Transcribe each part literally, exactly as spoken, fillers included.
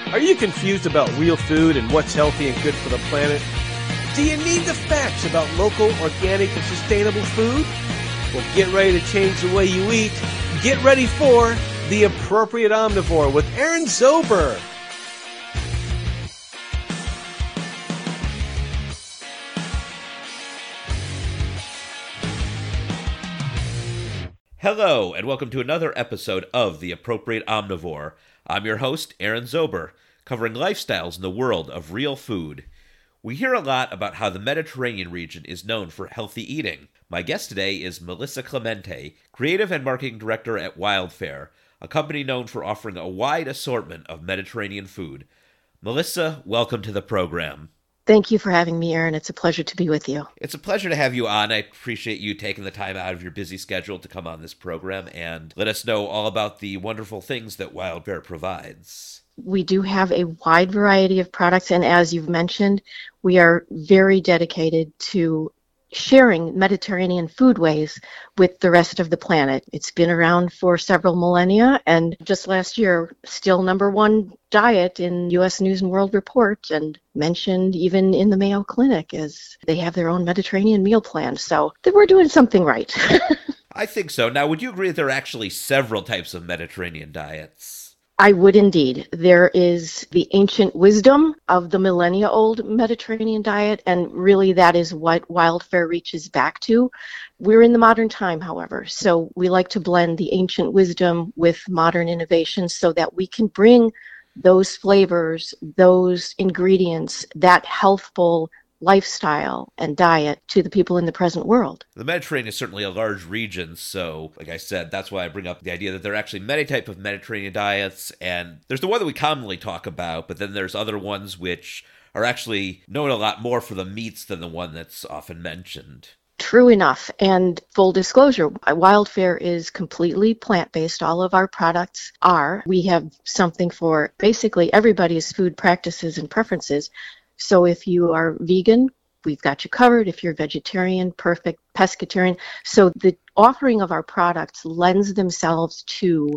Are you confused about real food and what's healthy and good for the planet? Do you need the facts about local, organic, and sustainable food? Well, get ready to change the way you eat. Get ready for The Appropriate Omnivore with Aaron Zober. Hello, and welcome to another episode of The Appropriate Omnivore. I'm your host, Aaron Zober, covering lifestyles in the world of real food. We hear a lot about how the Mediterranean region is known for healthy eating. My guest today is Melissa Clemente, Creative and Marketing Director at Wildfare, a company known for offering a wide assortment of Mediterranean food. Melissa, welcome to the program. Thank you for having me, Aaron. It's a pleasure to be with you. It's a pleasure to have you on. I appreciate you taking the time out of your busy schedule to come on this program and let us know all about the wonderful things that Wildfare provides. We do have a wide variety of products, and as you've mentioned, we are very dedicated to sharing Mediterranean foodways with the rest of the planet. It's been around for several millennia, and just last year, still number one diet in U S News and World Report, and mentioned even in the Mayo Clinic as they have their own Mediterranean meal plan. So we're doing something right. I think so. Now, would you agree that there are actually several types of Mediterranean diets? I would indeed. There is the ancient wisdom of the millennia-old Mediterranean diet, and really that is what Wildfare reaches back to. We're in the modern time, however, so we like to blend the ancient wisdom with modern innovations so that we can bring those flavors, those ingredients, that healthful lifestyle and diet to the people in the present world. The Mediterranean is certainly a large region, so like I said, that's why I bring up the idea that there are actually many types of Mediterranean diets, and there's the one that we commonly talk about, but then there's other ones which are actually known a lot more for the meats than the one that's often mentioned. True enough, and full disclosure, Wildfare is completely plant-based. All of our products are. We have something for basically everybody's food practices and preferences. So if you are vegan, we've got you covered. If you're vegetarian, perfect. Pescatarian. So the offering of our products lends themselves to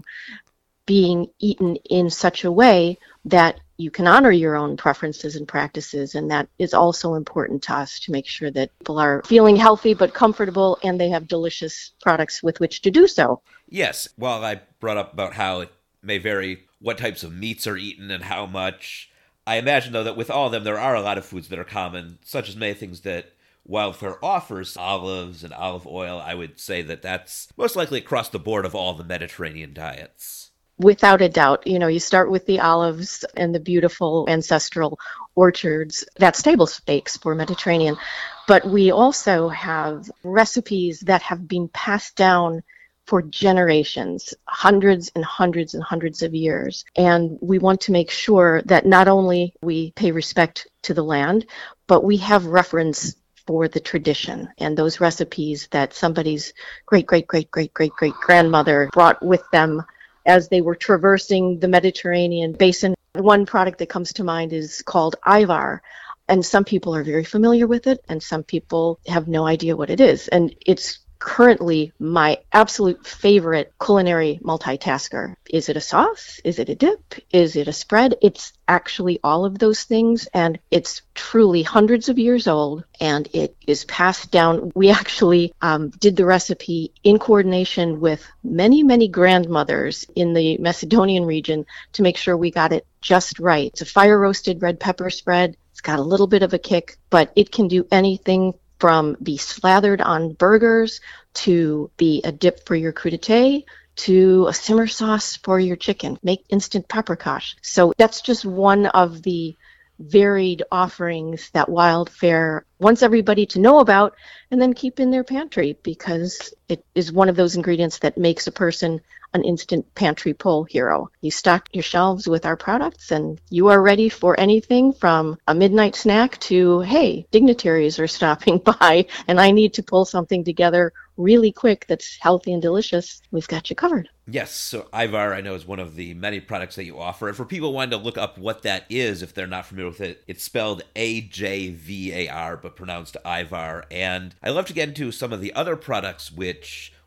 being eaten in such a way that you can honor your own preferences and practices, and that is also important to us to make sure that people are feeling healthy but comfortable and they have delicious products with which to do so. Yes, well, I brought up about how it may vary what types of meats are eaten and how much. I imagine, though, that with all of them, there are a lot of foods that are common, such as many things that Wildfare offers, olives and olive oil. I would say that that's most likely across the board of all the Mediterranean diets. Without a doubt. You know, you start with the olives and the beautiful ancestral orchards. That's table stakes for Mediterranean. But we also have recipes that have been passed down for generations, hundreds and hundreds and hundreds of years. And we want to make sure that not only we pay respect to the land, but we have reference for the tradition and those recipes that somebody's great, great, great, great, great, great grandmother brought with them as they were traversing the Mediterranean basin. One product that comes to mind is called Ivar. And some people are very familiar with it, and some people have no idea what it is. And it's currently my absolute favorite culinary multitasker. Is it a sauce? Is it a dip? Is it a spread? It's actually all of those things, and it's truly hundreds of years old, and it is passed down. We actually um, did the recipe in coordination with many, many grandmothers in the Macedonian region to make sure we got it just right. It's a fire-roasted red pepper spread. It's got a little bit of a kick, but it can do anything from be slathered on burgers, to be a dip for your crudité, to a simmer sauce for your chicken. Make instant paprikash. So that's just one of the varied offerings that Wildfare wants everybody to know about and then keep in their pantry, because it is one of those ingredients that makes a person an instant pantry pull hero. You stock your shelves with our products and you are ready for anything from a midnight snack to, hey, dignitaries are stopping by and I need to pull something together really quick that's healthy and delicious. We've got you covered. Yes, so Ivar, I know, is one of the many products that you offer. And for people wanting to look up what that is, if they're not familiar with it, it's spelled A J V A R, but pronounced Ivar. And I love to get into some of the other products which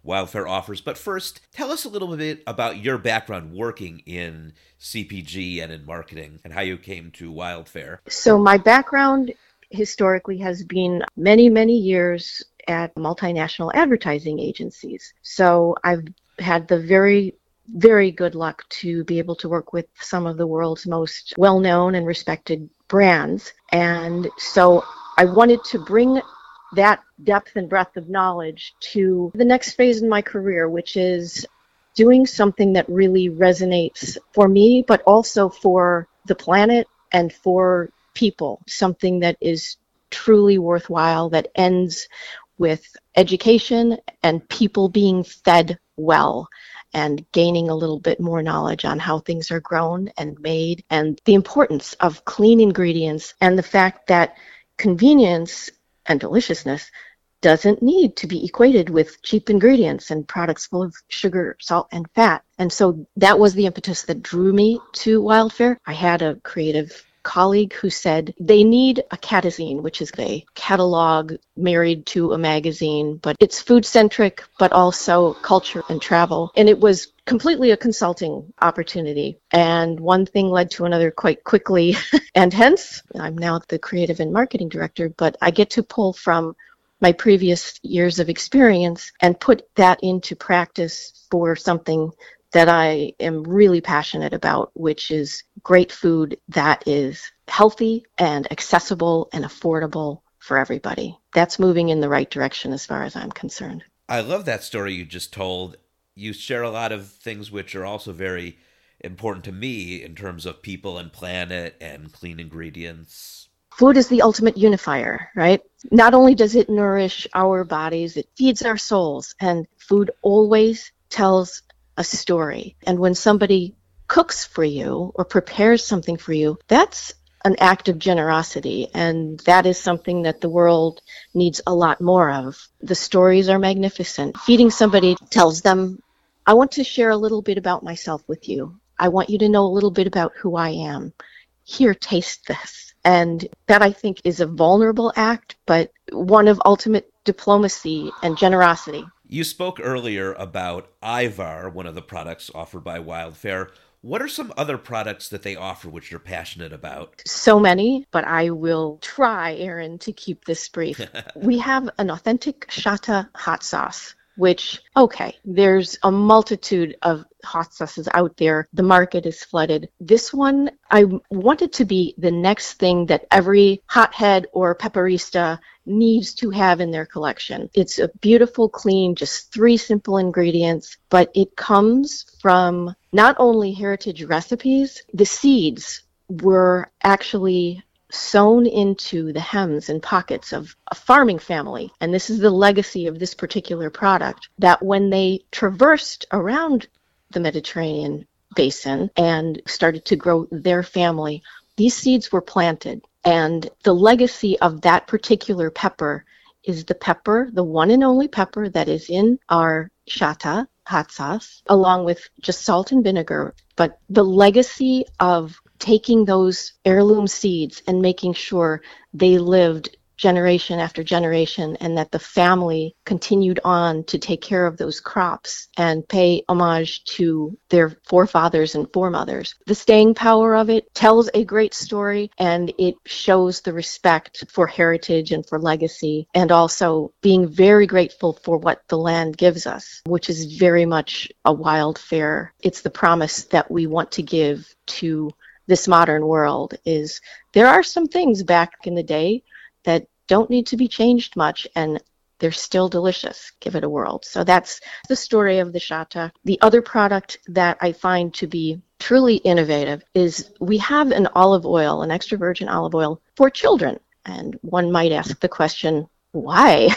Wildfare offers. But first, tell us a little bit about your background working in C P G and in marketing and how you came to Wildfare. So my background historically has been many, many years at multinational advertising agencies. So I've had the very, very good luck to be able to work with some of the world's most well-known and respected brands. And so I wanted to bring that depth and breadth of knowledge to the next phase in my career, which is doing something that really resonates for me, but also for the planet and for people, something that is truly worthwhile, that ends with education and people being fed well and gaining a little bit more knowledge on how things are grown and made and the importance of clean ingredients and the fact that convenience and deliciousness doesn't need to be equated with cheap ingredients and products full of sugar, salt, and fat. And so that was the impetus that drew me to Wildfare. I had a creative colleague who said they need a catazine, which is a catalog married to a magazine, but it's food-centric, but also culture and travel. And it was completely a consulting opportunity. And one thing led to another quite quickly. And hence, I'm now the creative and marketing director, but I get to pull from my previous years of experience and put that into practice for something that I am really passionate about, which is great food that is healthy and accessible and affordable for everybody. That's moving in the right direction as far as I'm concerned. I love that story you just told. You share a lot of things which are also very important to me in terms of people and planet and clean ingredients. Food is the ultimate unifier, right? Not only does it nourish our bodies, it feeds our souls, and food always tells a story. And when somebody cooks for you or prepares something for you, that's an act of generosity, and that is something that the world needs a lot more of. The stories are magnificent. Feeding somebody tells them, I want to share a little bit about myself with you. I want you to know a little bit about who I am. Here, taste this. And that, I think, is a vulnerable act, but one of ultimate diplomacy and generosity. You spoke earlier about Ivar, one of the products offered by Wildfare. What are some other products that they offer which you're passionate about? So many, but I will try, Aaron, to keep this brief. We have an authentic Shata hot sauce, which, okay, there's a multitude of hot sauces out there. The market is flooded. This one, I wanted to be the next thing that every hothead or pepperista needs to have in their collection. It's a beautiful, clean, just three simple ingredients, but it comes from not only heritage recipes, the seeds were actually sewn into the hems and pockets of a farming family. And this is the legacy of this particular product, that when they traversed around the Mediterranean basin and started to grow their family, these seeds were planted. And the legacy of that particular pepper is the pepper, the one and only pepper that is in our Shata hot sauce, along with just salt and vinegar. But the legacy of taking those heirloom seeds and making sure they lived generation after generation, and that the family continued on to take care of those crops and pay homage to their forefathers and foremothers. The staying power of it tells a great story, and it shows the respect for heritage and for legacy, and also being very grateful for what the land gives us, which is very much a Wildfare. It's the promise that we want to give to this modern world, is there are some things back in the day that don't need to be changed much, and they're still delicious. Give it a whirl. So that's the story of the Shata. The other product that I find to be truly innovative is we have an olive oil, an extra virgin olive oil for children. And one might ask the question, why?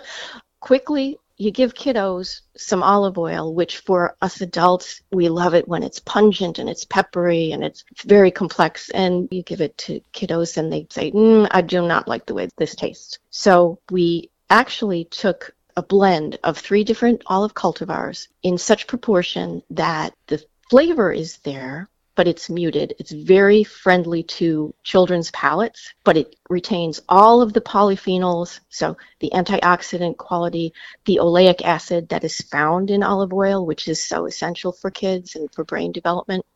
Quickly, you give kiddos some olive oil, which for us adults, we love it when it's pungent and it's peppery and it's very complex. And you give it to kiddos and they say, mm, I do not like the way this tastes. So we actually took a blend of three different olive cultivars in such proportion that the flavor is there, but it's muted. It's very friendly to children's palates, but it retains all of the polyphenols, so the antioxidant quality, the oleic acid that is found in olive oil, which is so essential for kids and for brain development.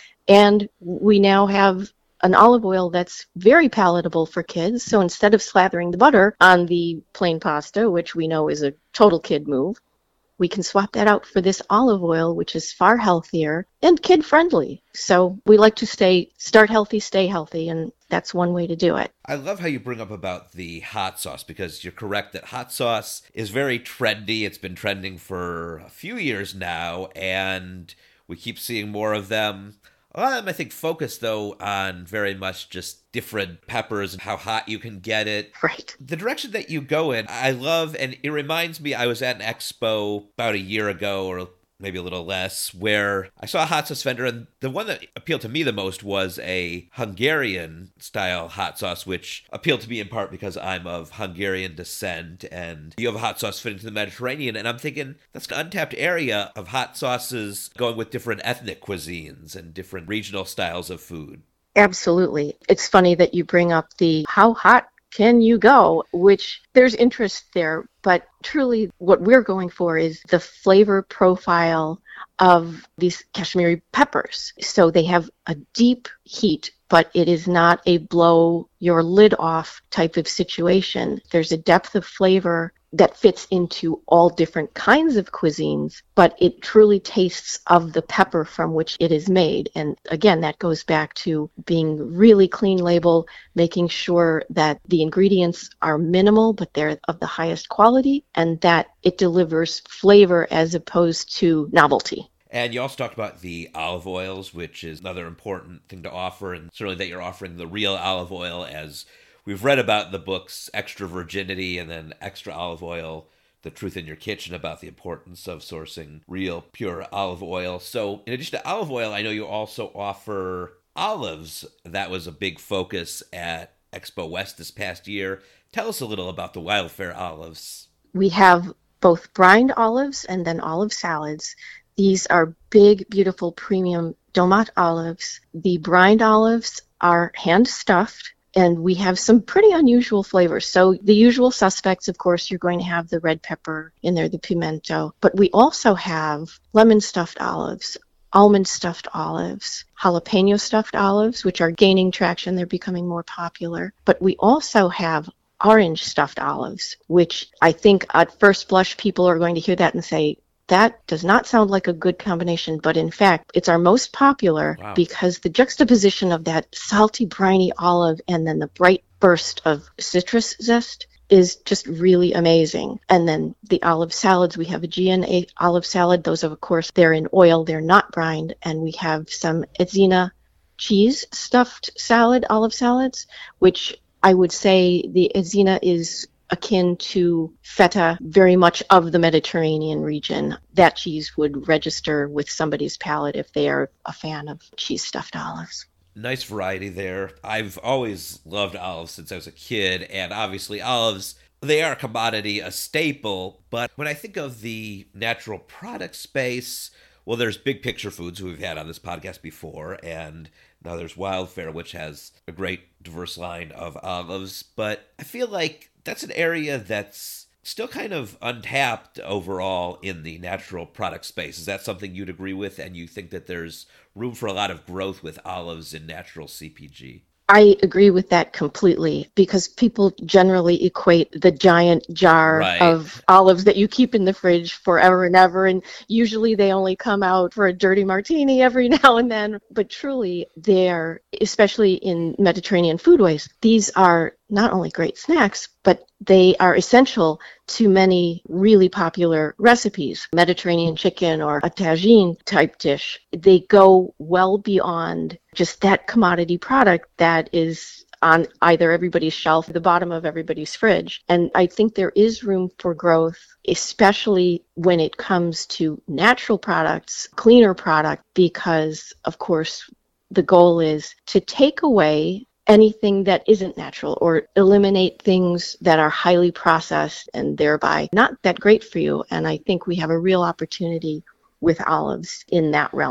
And we now have an olive oil that's very palatable for kids. So instead of slathering the butter on the plain pasta, which we know is a total kid move, we can swap that out for this olive oil, which is far healthier and kid-friendly. So we like to stay, start healthy, stay healthy, and that's one way to do it. I love how you bring up about the hot sauce, because you're correct that hot sauce is very trendy. It's been trending for a few years now, and we keep seeing more of them. A lot of them, I think, focus, though, on very much just different peppers and how hot you can get it. Right. The direction that you go in, I love, and it reminds me, I was at an expo about a year ago, or maybe a little less, where I saw a hot sauce vendor, and the one that appealed to me the most was a Hungarian-style hot sauce, which appealed to me in part because I'm of Hungarian descent, and you have a hot sauce fit into the Mediterranean, and I'm thinking, that's an untapped area of hot sauces going with different ethnic cuisines and different regional styles of food. Absolutely. It's funny that you bring up the how hot can you go, which there's interest there, but truly what we're going for is the flavor profile of these Kashmiri peppers. So they have a deep heat, but it is not a blow your lid off type of situation. There's a depth of flavor that fits into all different kinds of cuisines, but it truly tastes of the pepper from which it is made. And again, that goes back to being really clean label, making sure that the ingredients are minimal, but they're of the highest quality, and that it delivers flavor as opposed to novelty. And you also talked about the olive oils, which is another important thing to offer, and certainly that you're offering the real olive oil, as we've read about in the books Extra Virginity and then Extra Olive Oil, The Truth in Your Kitchen, about the importance of sourcing real, pure olive oil. So in addition to olive oil, I know you also offer olives. That was a big focus at Expo West this past year. Tell us a little about the Wildfare olives. We have both brined olives and then olive salads. These are big, beautiful, premium Domat olives. The brined olives are hand-stuffed, and we have some pretty unusual flavors. So the usual suspects, of course, you're going to have the red pepper in there, the pimento. But we also have lemon-stuffed olives, almond-stuffed olives, jalapeno-stuffed olives, which are gaining traction. They're becoming more popular. But we also have orange-stuffed olives, which I think at first blush people are going to hear that and say, that does not sound like a good combination, but in fact, it's our most popular. Wow. Because the juxtaposition of that salty, briny olive and then the bright burst of citrus zest is just really amazing. And then the olive salads, we have a Aegean olive salad. Those, of course, they're in oil, they're not brined. And we have some Edzina cheese stuffed salad, olive salads, which I would say the Edzina is akin to feta, very much of the Mediterranean region. That cheese would register with somebody's palate if they are a fan of cheese-stuffed olives. Nice variety there. I've always loved olives since I was a kid, and obviously olives, they are a commodity, a staple, but when I think of the natural product space, well, there's Big Picture Foods, who we've had on this podcast before, and now there's Wildfare, which has a great diverse line of olives, but I feel like that's an area that's still kind of untapped overall in the natural product space. Is that something you'd agree with, and you think that there's room for a lot of growth with olives in natural C P G? I agree with that completely, because people generally equate the giant jar right. of olives that you keep in the fridge forever and ever, and usually they only come out for a dirty martini every now and then. But truly, they're, especially in Mediterranean foodways, these are not only great snacks, but they are essential to many really popular recipes, Mediterranean chicken or a tagine type dish. They go well beyond just that commodity product that is on either everybody's shelf or the bottom of everybody's fridge. And I think there is room for growth, especially when it comes to natural products, cleaner product, because, of course, the goal is to take away anything that isn't natural or eliminate things that are highly processed and thereby not that great for you. And I think we have a real opportunity with olives in that realm.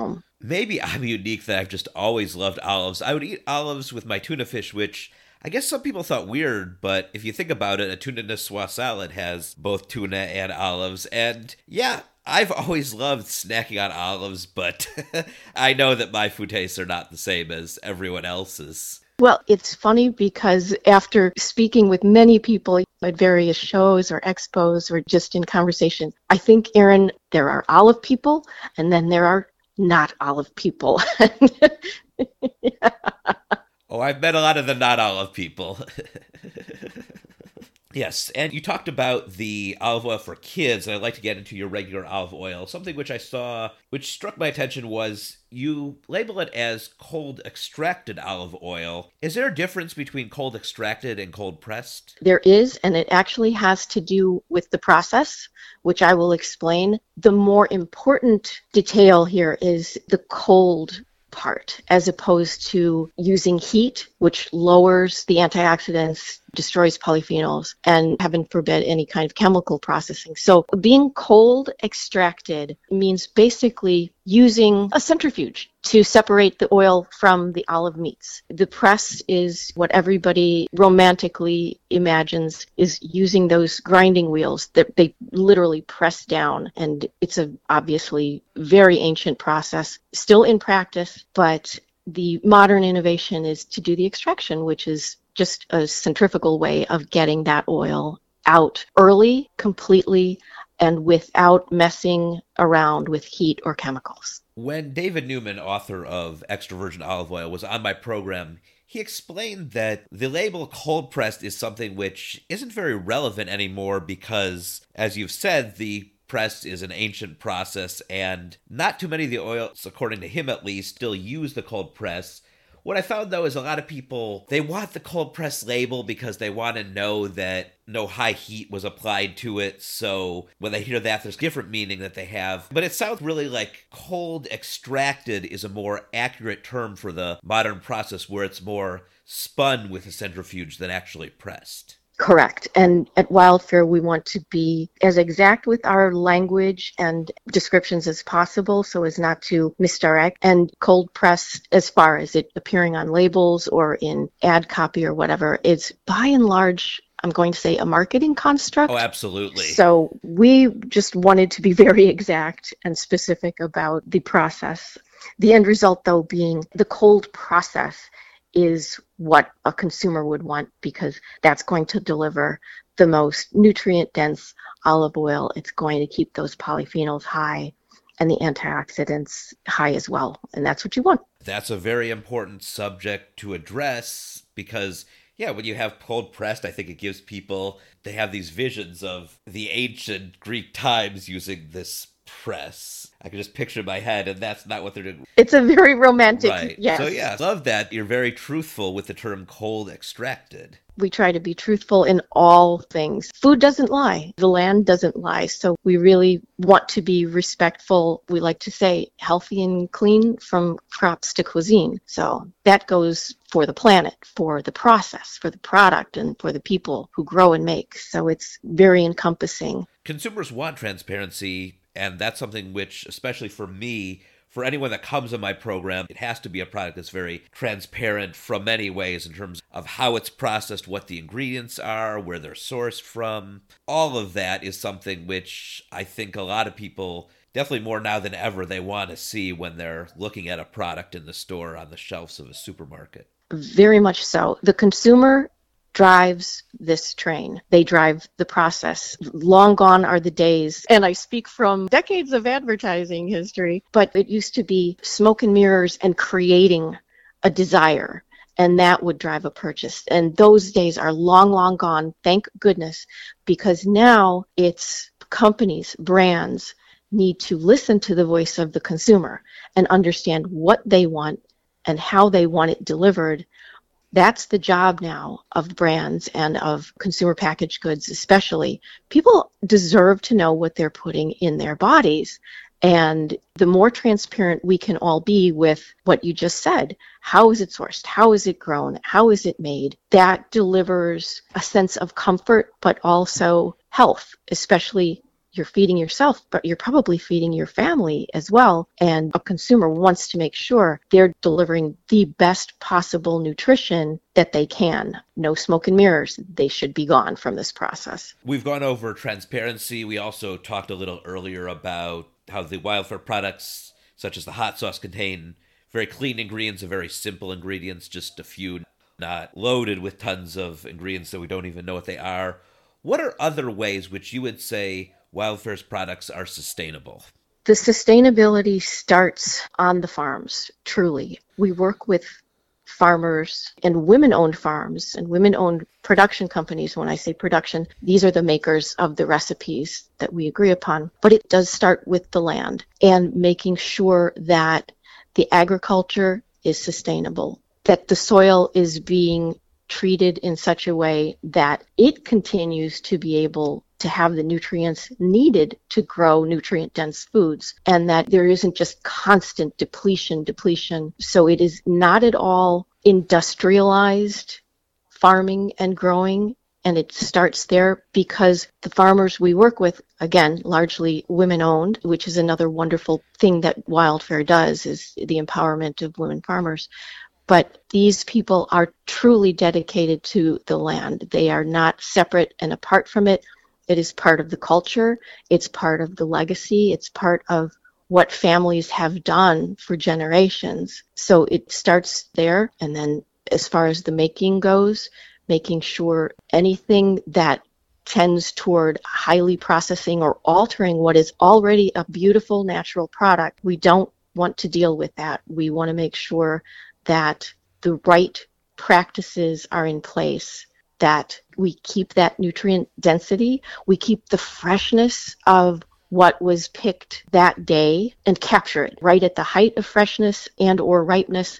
Maybe I'm unique that I've just always loved olives. I would eat olives with my tuna fish, which I guess some people thought weird, but if you think about it, a tuna niçoise salad has both tuna and olives. And yeah, I've always loved snacking on olives, but I know that my food tastes are not the same as everyone else's. Well, it's funny because after speaking with many people at various shows or expos or just in conversation, I think, Aaron, there are olive people and then there are not olive people. Yeah. Oh, I've met a lot of the not olive people. Yes, and you talked about the olive oil for kids, and I'd like to get into your regular olive oil. Something which I saw, which struck my attention, was you label it as cold extracted olive oil. Is there a difference between cold extracted and cold pressed? There is, and it actually has to do with the process, which I will explain. The more important detail here is the cold part, as opposed to using heat, which lowers the antioxidants, destroys polyphenols, and heaven forbid any kind of chemical processing. So being cold extracted means basically using a centrifuge to separate the oil from the olive meats. The press is what everybody romantically imagines is using those grinding wheels that they literally press down, and it's a obviously very ancient process, still in practice, but the modern innovation is to do the extraction, which is just a centrifugal way of getting that oil out early, completely, and without messing around with heat or chemicals. When David Newman, author of Extra Virgin Olive Oil, was on my program, he explained that the label cold pressed is something which isn't very relevant anymore because, as you've said, the press is an ancient process and not too many of the oils, according to him at least, still use the cold press. What I found, though, is a lot of people, they want the cold press label because they want to know that no high heat was applied to it. So when they hear that, there's different meaning that they have. But it sounds really like cold extracted is a more accurate term for the modern process where it's more spun with a centrifuge than actually pressed. Correct. And at Wildfare, we want to be as exact with our language and descriptions as possible so as not to misdirect. And cold press, as far as it appearing on labels or in ad copy or whatever, is by and large, I'm going to say, a marketing construct. Oh, absolutely. So we just wanted to be very exact and specific about the process. The end result, though, being the cold process is what a consumer would want because that's going to deliver the most nutrient-dense olive oil. It's going to keep those polyphenols high and the antioxidants high as well, and that's what you want. That's a very important subject to address because, yeah, when you have cold pressed, I think it gives people, they have these visions of the ancient Greek times using this press. I can just picture in my head, and that's not what they're doing. It's a very romantic, right. Yes. So yeah, love that you're very truthful with the term cold extracted. We try to be truthful in all things. Food doesn't lie. The land doesn't lie. So we really want to be respectful. We like to say healthy and clean from crops to cuisine. So that goes for the planet, for the process, for the product, and for the people who grow and make. So it's very encompassing. Consumers want transparency, and that's something which, especially for me, for anyone that comes on my program, it has to be a product that's very transparent from many ways in terms of how it's processed, what the ingredients are, where they're sourced from. All of that is something which I think a lot of people, definitely more now than ever, they want to see when they're looking at a product in the store on the shelves of a supermarket. Very much so. The consumer drives this train. They drive the process. Long gone are the days, and I speak from decades of advertising history, but it used to be smoke and mirrors and creating a desire, and that would drive a purchase. And those days are long, long gone, thank goodness, because now it's companies, brands need to listen to the voice of the consumer and understand what they want and how they want it delivered. That's the job now of brands and of consumer packaged goods especially. People deserve to know what they're putting in their bodies. And the more transparent we can all be with what you just said, how is it sourced? How is it grown? How is it made? That delivers a sense of comfort, but also health, especially you're feeding yourself, but you're probably feeding your family as well. And a consumer wants to make sure they're delivering the best possible nutrition that they can. No smoke and mirrors. They should be gone from this process. We've gone over transparency. We also talked a little earlier about how the Wildfare products, such as the hot sauce, contain very clean ingredients and very simple ingredients, just a few, not loaded with tons of ingredients that we don't even know what they are. What are other ways which you would say Wildfare's products are sustainable? The sustainability starts on the farms, truly. We work with farmers and women-owned farms and women-owned production companies. When I say production, these are the makers of the recipes that we agree upon. But it does start with the land and making sure that the agriculture is sustainable, that the soil is being treated in such a way that it continues to be able to have the nutrients needed to grow nutrient-dense foods, and that there isn't just constant depletion, depletion. So it is not at all industrialized farming and growing, and it starts there because the farmers we work with, again, largely women-owned, which is another wonderful thing that Wildfare does, is the empowerment of women farmers. But these people are truly dedicated to the land. They are not separate and apart from it. It is part of the culture. It's part of the legacy. It's part of what families have done for generations. So it starts there. And then as far as the making goes, making sure anything that tends toward highly processing or altering what is already a beautiful natural product, we don't want to deal with that. We want to make sure that the right practices are in place, that we keep that nutrient density, we keep the freshness of what was picked that day and capture it right at the height of freshness and or ripeness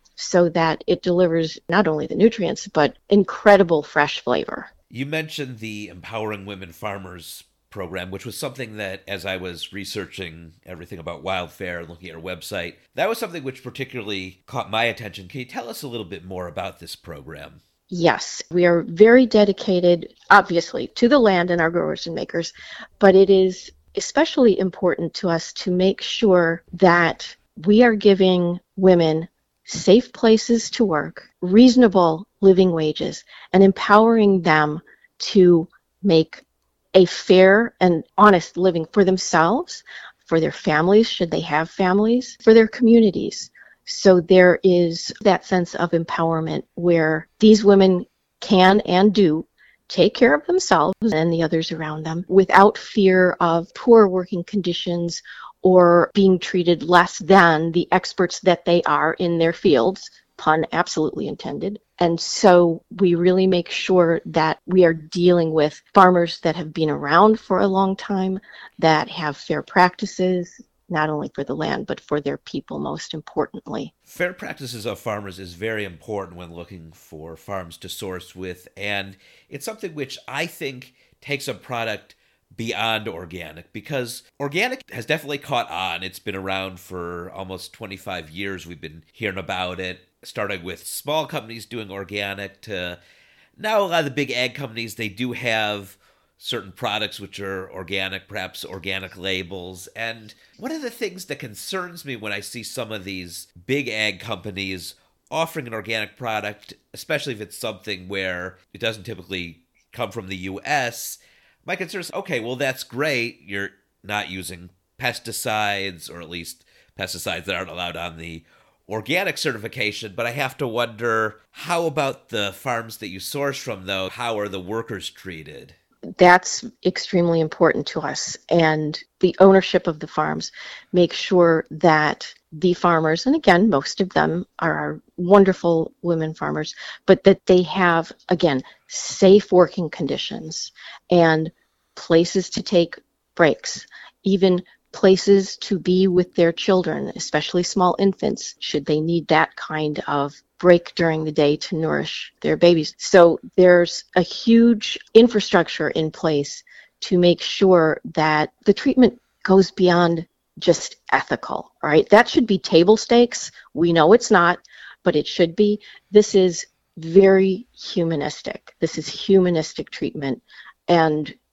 so that it delivers not only the nutrients, but incredible fresh flavor. You mentioned the Empowering Women Farmers program, which was something that, as I was researching everything about Wildfare and looking at our website, that was something which particularly caught my attention. Can you tell us a little bit more about this program? Yes, we are very dedicated, obviously, to the land and our growers and makers, but it is especially important to us to make sure that we are giving women safe places to work, reasonable living wages, and empowering them to make a fair and honest living for themselves, for their families, should they have families, for their communities. So there is that sense of empowerment where these women can and do take care of themselves and the others around them without fear of poor working conditions or being treated less than the experts that they are in their fields, pun absolutely intended. And so we really make sure that we are dealing with farmers that have been around for a long time, that have fair practices, not only for the land, but for their people, most importantly. Fair practices of farmers is very important when looking for farms to source with, and it's something which I think takes a product beyond organic, because organic has definitely caught on. It's been around for almost twenty-five years. We've been hearing about it, starting with small companies doing organic to now a lot of the big ag companies. They do have certain products which are organic, perhaps organic labels. And one of the things that concerns me when I see some of these big ag companies offering an organic product, especially if it's something where it doesn't typically come from the U S, my concern is, okay, well, that's great. You're not using pesticides, or at least pesticides that aren't allowed on the organic certification, but I have to wonder, how about the farms that you source from, though? How are the workers treated? That's extremely important to us, and the ownership of the farms makes sure that the farmers, and again, most of them are our wonderful women farmers, but that they have, again, safe working conditions and places to take breaks, even places to be with their children, especially small infants, should they need that kind of break during the day to nourish their babies. So there's a huge infrastructure in place to make sure that the treatment goes beyond just ethical, right? That should be table stakes. We know it's not, but it should be. This is very humanistic. This is humanistic treatment. And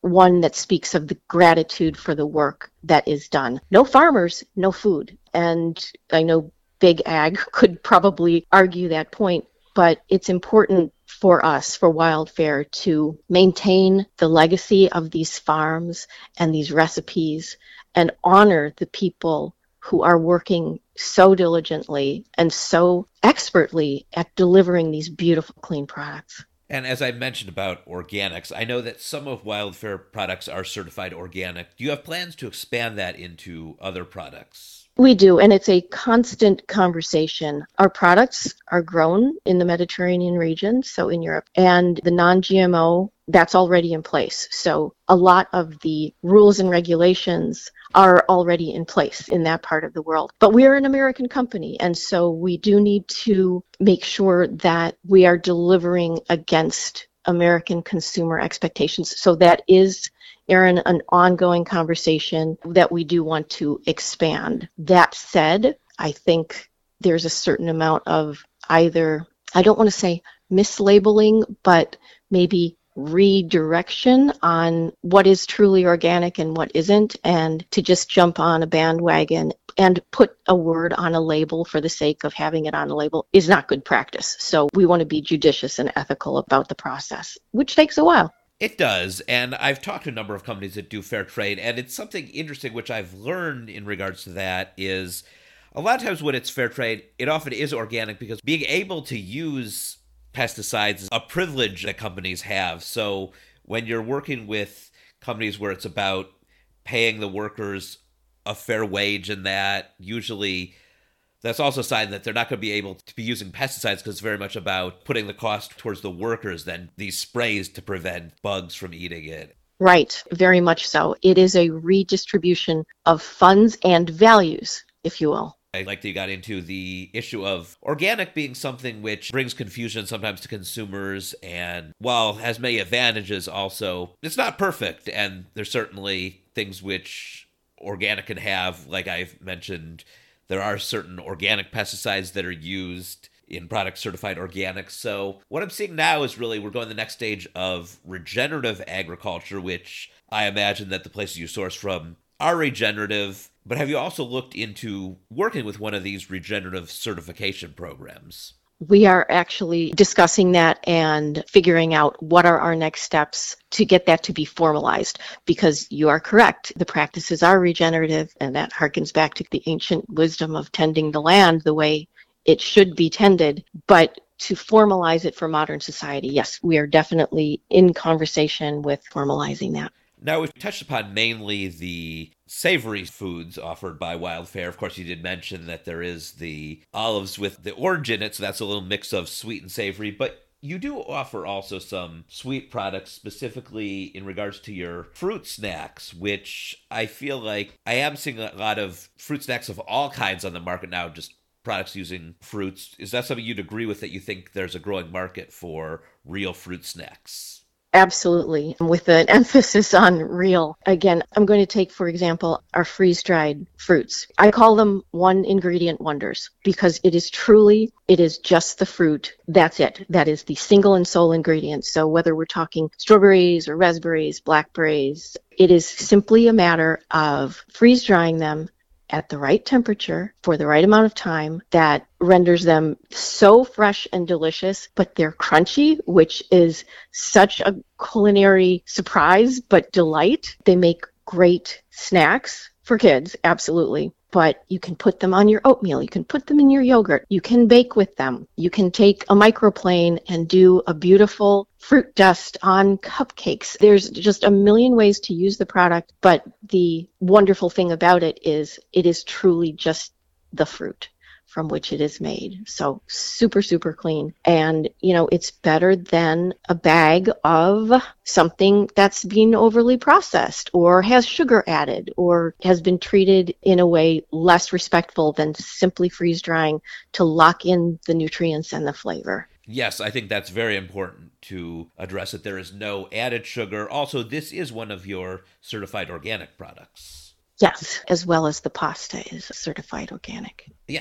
one that speaks of the gratitude for the work that is done. No farmers, no food. And I know Big Ag could probably argue that point, but it's important for us, for Wildfare, to maintain the legacy of these farms and these recipes and honor the people who are working so diligently and so expertly at delivering these beautiful, clean products. And as I mentioned about organics, I know that some of Wildfare products are certified organic. Do you have plans to expand that into other products? We do, and it's a constant conversation. Our products are grown in the Mediterranean region, so in Europe, and the non-G M O, that's already in place. So a lot of the rules and regulations are already in place in that part of the world. But we are an American company, and so we do need to make sure that we are delivering against American consumer expectations. So that is, Erin, an ongoing conversation that we do want to expand. That said, I think there's a certain amount of either, I don't want to say mislabeling, but maybe redirection on what is truly organic and what isn't, and to just jump on a bandwagon and put a word on a label for the sake of having it on a label is not good practice. So we want to be judicious and ethical about the process, which takes a while. It does, and I've talked to a number of companies that do fair trade, and it's something interesting which I've learned in regards to that is a lot of times when it's fair trade, it often is organic because being able to use pesticides is a privilege that companies have. So when you're working with companies where it's about paying the workers a fair wage and that, usually that's also a sign that they're not going to be able to be using pesticides because it's very much about putting the cost towards the workers than these sprays to prevent bugs from eating it. Right, very much so. It is a redistribution of funds and values, if you will. I like that you got into the issue of organic being something which brings confusion sometimes to consumers, and while it has many advantages also, it's not perfect, and there's certainly things which organic can have, like I've mentioned. There are certain organic pesticides that are used in products certified organic. So what I'm seeing now is really we're going the next stage of regenerative agriculture, which I imagine that the places you source from are regenerative. But have you also looked into working with one of these regenerative certification programs? We are actually discussing that and figuring out what are our next steps to get that to be formalized, because you are correct. The practices are regenerative, and that harkens back to the ancient wisdom of tending the land the way it should be tended. But to formalize it for modern society, yes, we are definitely in conversation with formalizing that. Now, we've touched upon mainly the savory foods offered by Wildfare. Of course, you did mention that there is the olives with the orange in it, so that's a little mix of sweet and savory. But you do offer also some sweet products, specifically in regards to your fruit snacks, which I feel like I am seeing a lot of fruit snacks of all kinds on the market now, just products using fruits. Is that something you'd agree with, that you think there's a growing market for real fruit snacks? Absolutely, with an emphasis on real. Again, I'm going to take, for example, our freeze-dried fruits. I call them one-ingredient wonders because it is truly, it is just the fruit. That's it. That is the single and sole ingredient. So whether we're talking strawberries or raspberries, blackberries, it is simply a matter of freeze-drying them at the right temperature for the right amount of time that renders them so fresh and delicious, but they're crunchy, which is such a culinary surprise, but delight. They make great snacks for kids, absolutely. But you can put them on your oatmeal. You can put them in your yogurt. You can bake with them. You can take a microplane and do a beautiful fruit dust on cupcakes. There's just a million ways to use the product. But the wonderful thing about it is it is truly just the fruit from which it is made. So super, super clean. And, you know, it's better than a bag of something that's been overly processed or has sugar added or has been treated in a way less respectful than simply freeze drying to lock in the nutrients and the flavor. Yes, I think that's very important to address that there is no added sugar. Also, this is one of your certified organic products. Yes, as well as the pasta is certified organic. Yes.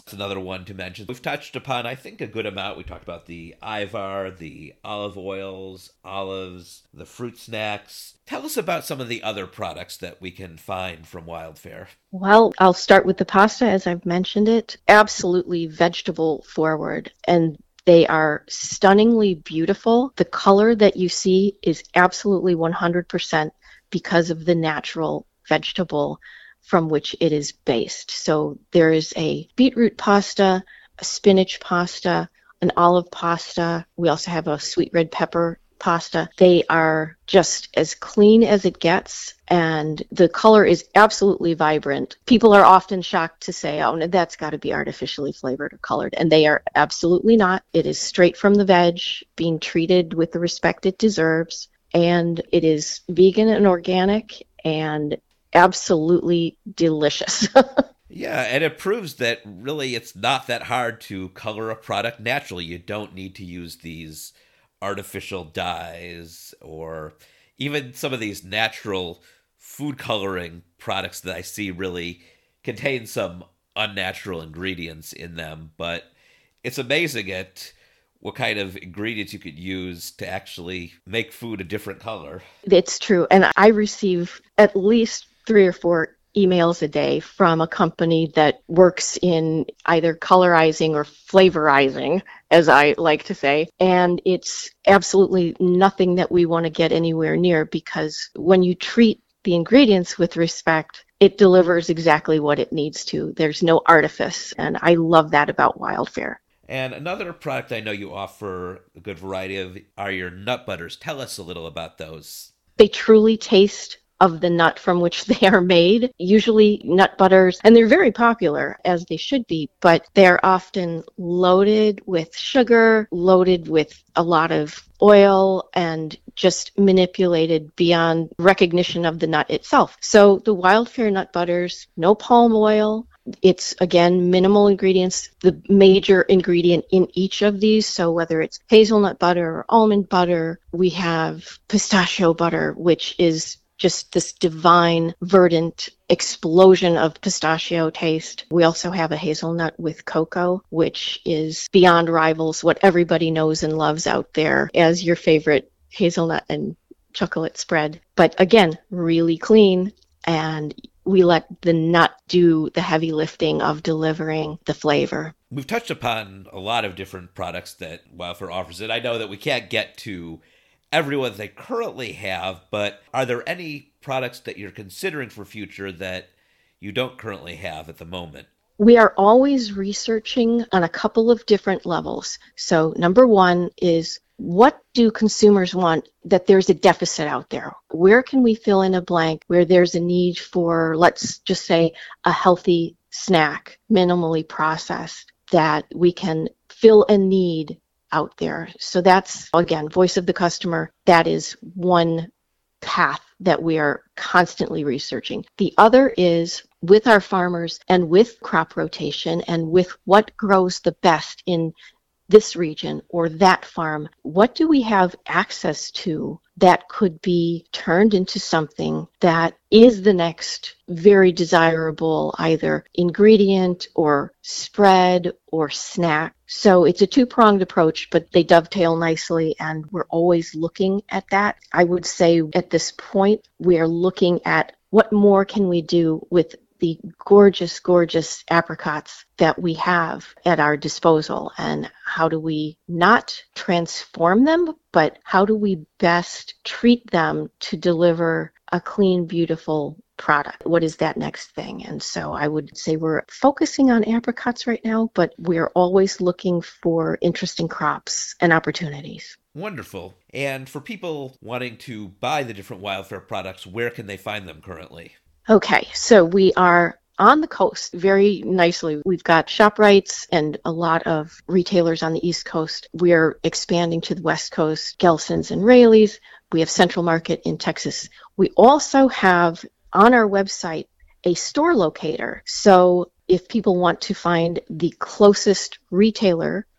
It's another one to mention. We've touched upon, I think, a good amount. We talked about the Ivar, the olive oils, olives, the fruit snacks. Tell us about some of the other products that we can find from Wildfare. Well, I'll start with the pasta, as I've mentioned it. Absolutely vegetable forward, and they are stunningly beautiful. The color that you see is absolutely one hundred percent because of the natural vegetable from which it is based. So there is a beetroot pasta, a spinach pasta, an olive pasta. We also have a sweet red pepper pasta. They are just as clean as it gets, and the color is absolutely vibrant. People are often shocked to say, oh, no, that's got to be artificially flavored or colored, and they are absolutely not. It is straight from the veg, being treated with the respect it deserves, and it is vegan and organic and absolutely delicious. Yeah, and it proves that really it's not that hard to color a product naturally. You don't need to use these artificial dyes or even some of these natural food coloring products that I see really contain some unnatural ingredients in them. But it's amazing at what kind of ingredients you could use to actually make food a different color. It's true. And I receive at least three or four emails a day from a company that works in either colorizing or flavorizing, as I like to say. And it's absolutely nothing that we want to get anywhere near, because when you treat the ingredients with respect, it delivers exactly what it needs to. There's no artifice. And I love that about Wildfare. And another product I know you offer a good variety of are your nut butters. Tell us a little about those. They truly taste of the nut from which they are made. Usually nut butters, and they're very popular, as they should be, but they're often loaded with sugar, loaded with a lot of oil, and just manipulated beyond recognition of the nut itself. So the Wildfare nut butters, no palm oil. It's, again, minimal ingredients. The major ingredient in each of these, so whether it's hazelnut butter or almond butter, we have pistachio butter, which is just this divine, verdant explosion of pistachio taste. We also have a hazelnut with cocoa, which is beyond rivals, what everybody knows and loves out there as your favorite hazelnut and chocolate spread. But again, really clean, and we let the nut do the heavy lifting of delivering the flavor. We've touched upon a lot of different products that Wildfare offers, and I know that we can't get to everyone they currently have, but are there any products that you're considering for future that you don't currently have at the moment? We are always researching on a couple of different levels. So number one is, what do consumers want that there's a deficit out there? Where can we fill in a blank where there's a need for, let's just say, a healthy snack, minimally processed, that we can fill a need out there? So that's, again, voice of the customer. That is one path that we are constantly researching. The other is with our farmers and with crop rotation and with what grows the best in this region or that farm, what do we have access to that could be turned into something that is the next very desirable either ingredient or spread or snack? So it's a two-pronged approach, but they dovetail nicely, and we're always looking at that. I would say at this point, we are looking at what more can we do with the gorgeous, gorgeous apricots that we have at our disposal, and how do we not transform them, but how do we best treat them to deliver a clean, beautiful product? What is that next thing? And so I would say we're focusing on apricots right now, but we're always looking for interesting crops and opportunities. Wonderful. And for people wanting to buy the different Wildfare products, where can they find them currently? Okay, so we are on the coast very nicely. We've got ShopRites and a lot of retailers on the East Coast. We're expanding to the West Coast, Gelson's and Raley's. We have Central Market in Texas. We also have on our website a store locator. So if people want to find the closest retailer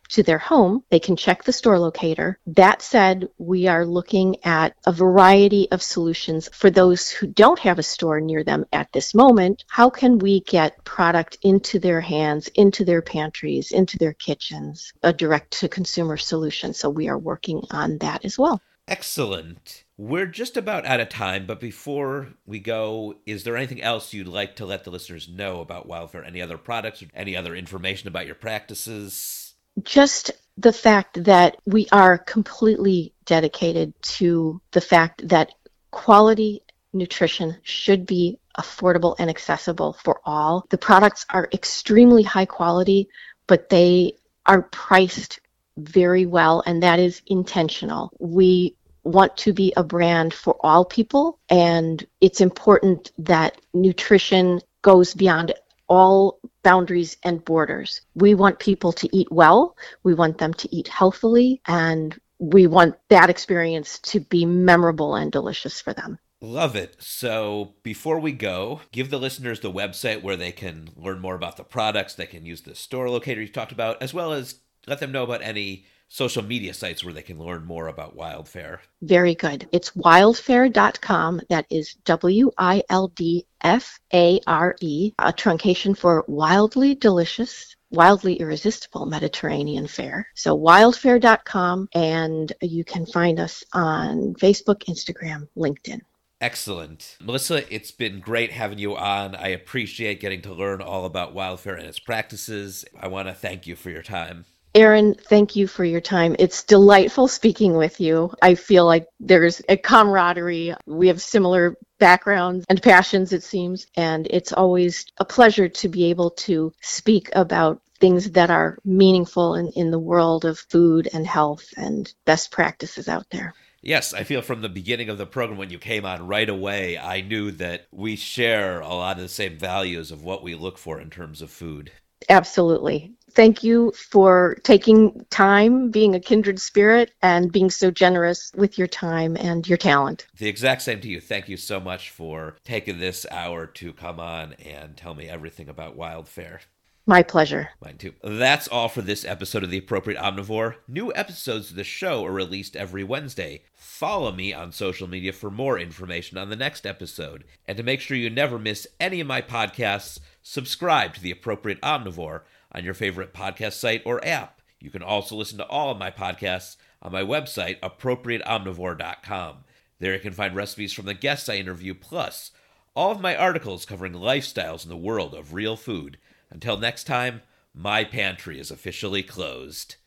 to their home, they can check the store locator. That said, we are looking at a variety of solutions for those who don't have a store near them at this moment. How can we get product into their hands, into their pantries, into their kitchens, a direct-to-consumer solution? So we are working on that as well. Excellent. We're just about out of time, but before we go, is there anything else you'd like to let the listeners know about Wildfare? Any other products or any other information about your practices? Just the fact that we are completely dedicated to the fact that quality nutrition should be affordable and accessible for all. The products are extremely high quality, but they are priced very well, and that is intentional. We want to be a brand for all people, and it's important that nutrition goes beyond all boundaries and borders. We want people to eat well, we want them to eat healthily, and we want that experience to be memorable and delicious for them. Love it. So before we go, give the listeners the website where they can learn more about the products, they can use the store locator you talked about, as well as let them know about any social media sites where they can learn more about Wildfare. Very good. It's wildfare dot com. That is W I L D F A R E, a truncation for Wildly Delicious, Wildly Irresistible Mediterranean Fare. So wildfare dot com, and you can find us on Facebook, Instagram, LinkedIn. Excellent. Melissa, it's been great having you on. I appreciate getting to learn all about Wildfare and its practices. I want to thank you for your time. Erin, thank you for your time. It's delightful speaking with you. I feel like there's a camaraderie. We have similar backgrounds and passions, it seems, and it's always a pleasure to be able to speak about things that are meaningful in, in the world of food and health and best practices out there. Yes, I feel from the beginning of the program when you came on right away, I knew that we share a lot of the same values of what we look for in terms of food. Absolutely. Thank you for taking time, being a kindred spirit, and being so generous with your time and your talent. The exact same to you. Thank you so much for taking this hour to come on and tell me everything about Wildfare. My pleasure. Mine too. That's all for this episode of The Appropriate Omnivore. New episodes of the show are released every Wednesday. Follow me on social media for more information on the next episode. And to make sure you never miss any of my podcasts, subscribe to The Appropriate Omnivore on your favorite podcast site or app. You can also listen to all of my podcasts on my website, appropriate omnivore dot com. There you can find recipes from the guests I interview, plus all of my articles covering lifestyles in the world of real food. Until next time, my pantry is officially closed.